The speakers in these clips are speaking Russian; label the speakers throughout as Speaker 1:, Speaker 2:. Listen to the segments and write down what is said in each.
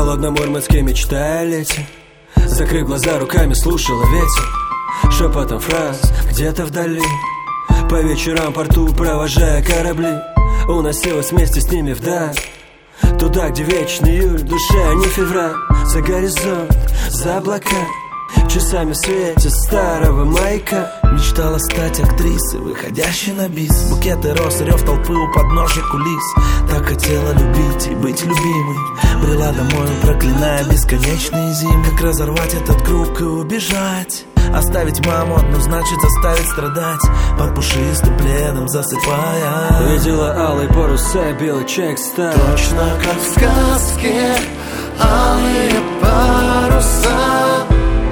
Speaker 1: холодном Мурманске, мечтая о лете. Закрыв глаза, руками слушала ветер, шепотом фраз где-то вдали. По вечерам порту провожая корабли, уносилась вместе с ними вдаль, туда, где вечный июль, в душе, а не февраль. За горизонт, за облака, часами в свете старого маяка.
Speaker 2: Мечтала стать актрисой, выходящей на бис. Букеты роз, рев толпы у подножия кулис. Так хотела любить и быть любимой. Брела домой, проклиная бесконечные зимы. Как разорвать этот круг и убежать? Оставить маму одну значит заставить страдать. Под пушистым пледом засыпая.
Speaker 1: Видела алые паруса, белый человек стал.
Speaker 2: Точно как в сказке, алые паруса.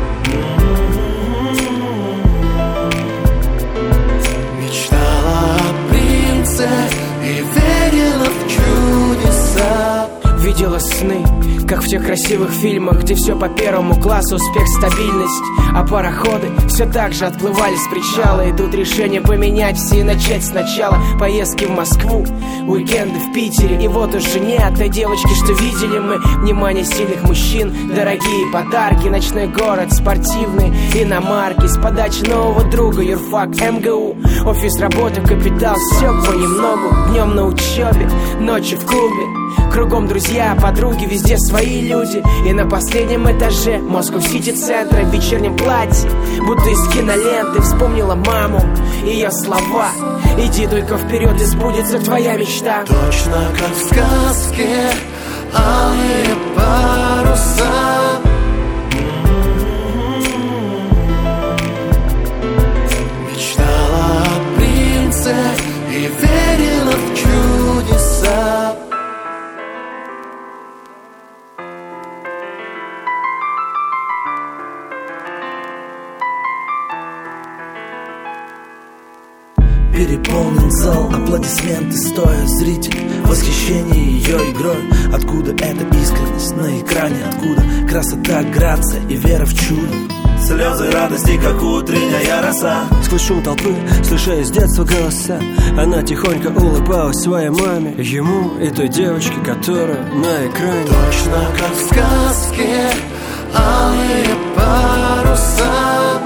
Speaker 2: Мечтала о принце и верила в чудеса.
Speaker 3: Видела сны, как в тех красивых фильмах, где все по первому классу, успех, стабильность. А пароходы все так же отплывали с причала. И тут решение поменять все и начать сначала. Поездки в Москву, уикенды в Питере. И вот уже не от той девочки, что видели мы. Внимание сильных мужчин, дорогие подарки. Ночной город, спортивные иномарки. С подачи нового друга, юрфак, МГУ. Офис, работа, капитал, все понемногу. Днем на учебе, ночью в клубе. Кругом друзья, подруги, везде свои люди. И на последнем этаже Москва-Сити центра в вечернем платье, будто из киноленты, вспомнила маму, ее слова: иди только вперед, и сбудется твоя мечта.
Speaker 2: Точно как в сказке, алые паруса. Мечтала о принце и верила в чудеса. Переполнен зал, аплодисменты стоя, зрители, восхищение ее игрой. Откуда эта искренность на экране? Откуда красота, грация и вера в чудо? Слезы радости, как утренняя роса.
Speaker 1: Сквозь шум толпы, слыша из детства голоса, она тихонько улыбалась своей маме, ему и той девочке, которая на экране.
Speaker 2: Точно как в сказке, алые паруса.